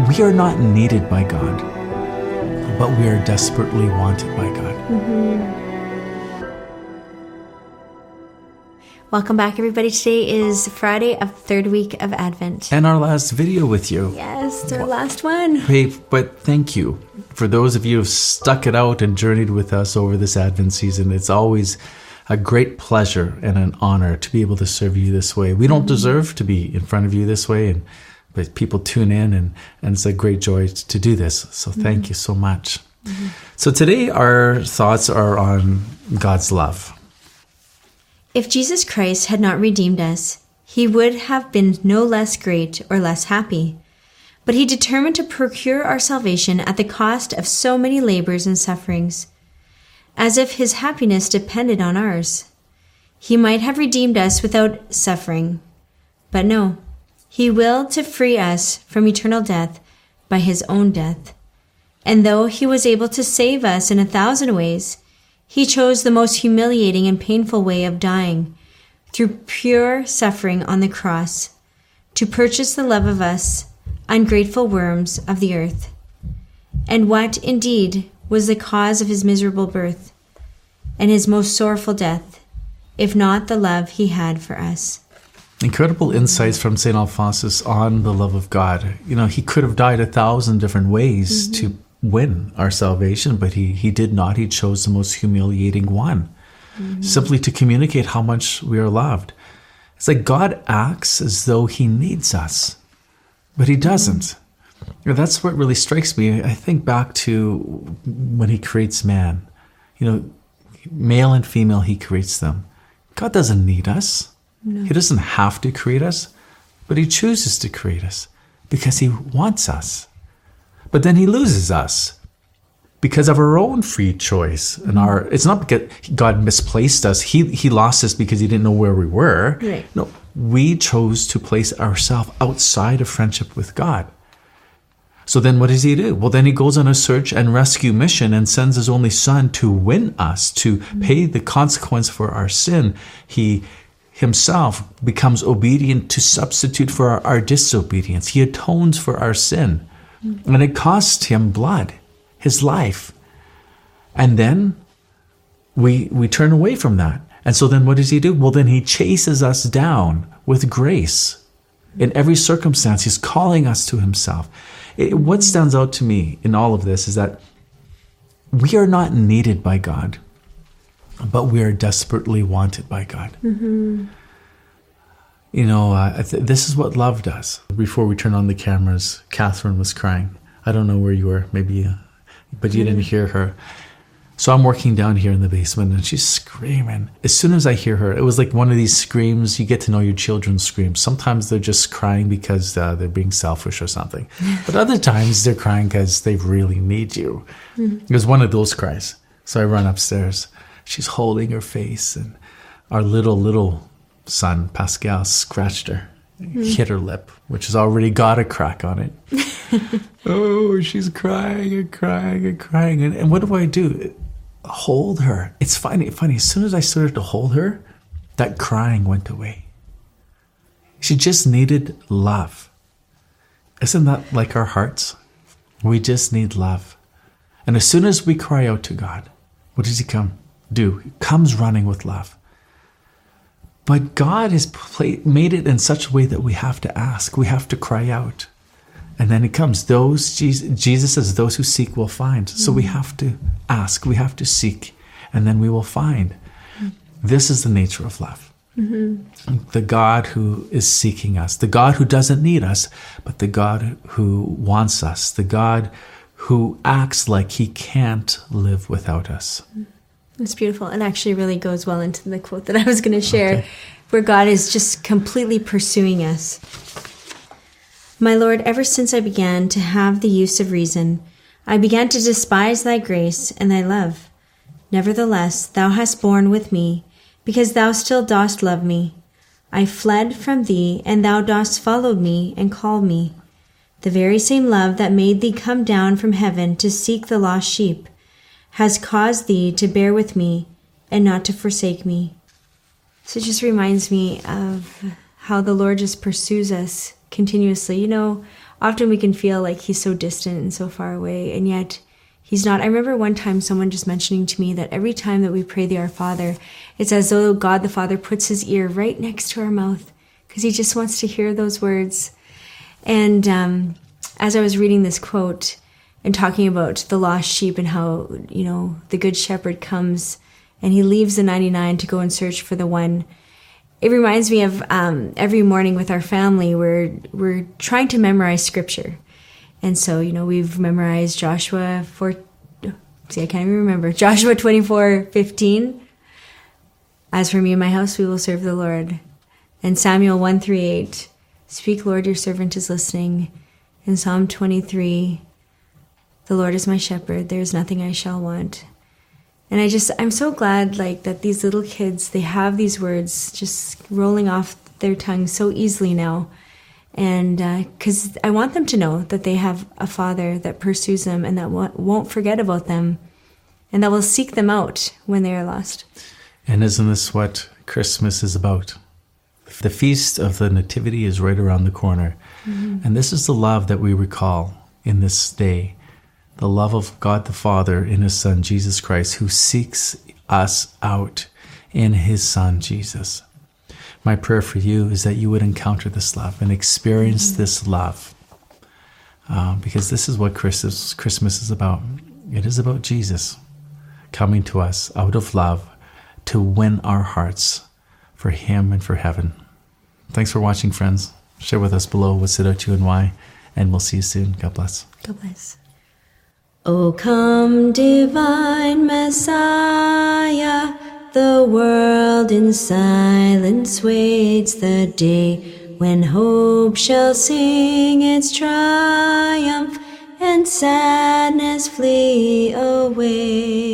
We are not needed by God, but we are desperately wanted by God. Welcome back, everybody. Today is Friday of third week of Advent. And our last video with you. Yes, it's our last one. Hey, but thank you for those of you who've stuck it out and journeyed with us over this Advent season. It's always a great pleasure and an honor to be able to serve you this way. We don't deserve to be in front of you this way, but people tune in, and it's a great joy to do this. So thank you so much. So today our thoughts are on God's love. If Jesus Christ had not redeemed us, he would have been no less great or less happy. But he determined to procure our salvation at the cost of so many labors and sufferings, as if his happiness depended on ours. He might have redeemed us without suffering, but no, he willed to free us from eternal death by his own death. And though he was able to save us in 1,000 ways, he chose the most humiliating and painful way of dying, through pure suffering on the cross, to purchase the love of us, ungrateful worms of the earth. And what, indeed, was the cause of his miserable birth and his most sorrowful death, if not the love he had for us? Incredible insights from St. Alphonsus on the love of God. You know, he could have died 1,000 different ways to win our salvation, but he did not. He chose the most humiliating one, simply to communicate how much we are loved. It's like God acts as though he needs us, but he doesn't. You know, that's what really strikes me. I think back to when he creates man. You know, male and female, he creates them. God doesn't need us. No. He doesn't have to create us, but he chooses to create us because he wants us. But then he loses us because of our own free choice. And it's not because God misplaced us. He lost us because he didn't know where we were. Right. No, we chose to place ourselves outside of friendship with God. So then what does he do? Well, then he goes on a search and rescue mission and sends his only son to win us, to pay the consequence for our sin. He himself becomes obedient to substitute for our disobedience. He atones for our sin. And it cost him blood, his life. And then we turn away from that. And so then what does he do? Well, then he chases us down with grace. In every circumstance, he's calling us to himself. What stands out to me in all of this is that we are not needed by God, but we are desperately wanted by God. You know, this is what love does. Before we turn on the cameras, Catherine was crying. I don't know where you were, maybe, but you didn't hear her. So I'm working down here in the basement and she's screaming. As soon as I hear her, it was like one of these screams, you get to know your children's screams. Sometimes they're just crying because they're being selfish or something. But other times they're crying because they really need you. It was one of those cries. So I run upstairs. She's holding her face and our little son, Pascal, scratched her, hit her lip, which has already got a crack on it. Oh, she's crying and crying and crying. And what do? Hold her. It's funny. As soon as I started to hold her, that crying went away. She just needed love. Isn't that like our hearts? We just need love. And as soon as we cry out to God, what does he do? He comes running with love. But God has made it in such a way that we have to ask. We have to cry out. And then it comes. Jesus says, those who seek will find. So we have to ask. We have to seek. And then we will find. This is the nature of love. The God who is seeking us. The God who doesn't need us. But the God who wants us. The God who acts like he can't live without us. It's beautiful. It actually really goes well into the quote that I was going to share, where God is just completely pursuing us. My Lord, ever since I began to have the use of reason, I began to despise thy grace and thy love. Nevertheless, thou hast borne with me, because thou still dost love me. I fled from thee, and thou dost follow me and call me. The very same love that made thee come down from heaven to seek the lost sheep has caused thee to bear with me and not to forsake me. So it just reminds me of how the Lord just pursues us continuously. You know, often we can feel like he's so distant and so far away, and yet he's not. I remember one time someone just mentioning to me that every time that we pray the Our Father, it's as though God the Father puts his ear right next to our mouth because he just wants to hear those words. And as I was reading this quote and talking about the lost sheep and how, the good shepherd comes and he leaves the 99 to go and search for the one, it reminds me of every morning with our family, we're trying to memorize scripture. And so, we've memorized Joshua 24:15. As for me and my house, we will serve the Lord. And Samuel 1:3-8, speak, Lord, your servant is listening. In Psalm 23, the Lord is my shepherd, there is nothing I shall want. And I'm so glad that these little kids, they have these words just rolling off their tongue so easily now. And because I want them to know that they have a Father that pursues them and that won't forget about them and that will seek them out when they are lost. And isn't this what Christmas is about? The feast of the Nativity is right around the corner. Mm-hmm. And this is the love that we recall in this day. The love of God the Father in his Son, Jesus Christ, who seeks us out in his Son, Jesus. My prayer for you is that you would encounter this love and experience this love. Because this is what Christmas is about. It is about Jesus coming to us out of love to win our hearts for him and for heaven. Thanks for watching, friends. Share with us below what stood out to you and why. And we'll see you soon. God bless. God bless. O come, divine Messiah, the world in silence waits the day when hope shall sing its triumph and sadness flee away.